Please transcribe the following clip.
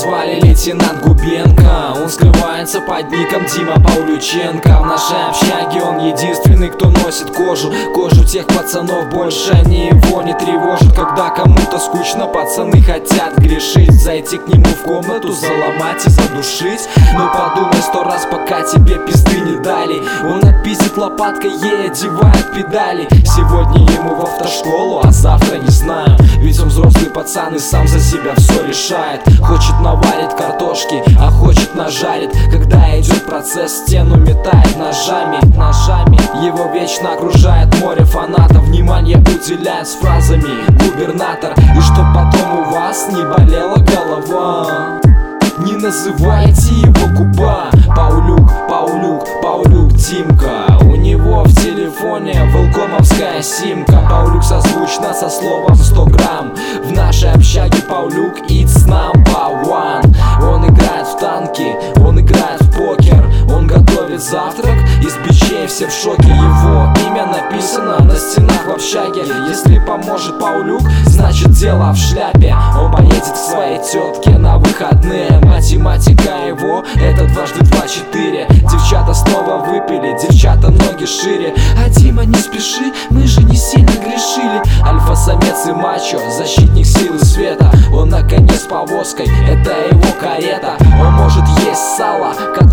звали лейтенант Губенко. Он скрывается под ником Дима Павлюченко. В нашей общаге он единственный, кто носит кожу. Кожу тех пацанов больше его не тревожит. Когда кому-то скучно, пацаны хотят грешить, зайти к нему в комнату, заломать и задушить. Но подумай 100 раз, пока тебе пизды не дали. Он отпиздит лопаткой, ей одевает педали. Сегодня ему в автошколу, а завтра не знаю. Ведь он взрослый пацан и сам за себя все решает. Хочет наварить картошки, а хочет нажарит. Когда идет процесс, стену метает ножами. Его вечно окружает море фанатов. Внимание уделяет с фразами «губернатор». И чтоб потом у вас не болела голова, не называйте его Куба. Паулюк, Тимка. У него в телефоне велкомовская симка. Паулюк созвучно со словом 100 грамм. В нашей общаге Паулюк it's number one. Он играет в танки, он играет в покер. Он готовит завтрак, из печей все в шоке. Его имя написано на стенах в общаге. Если поможет Паулюк, значит дело в шляпе. Он поедет к своей тетке на выходные. Математика его это 2 × 2 = 4. Девчата снова выпили, девчата ноги шире. А Дима, не спеши, мы же не сильно грешили. Альфа-самец и мачо, защитник силы света. Он на коне с повозкой, это его карета. Он может есть сало,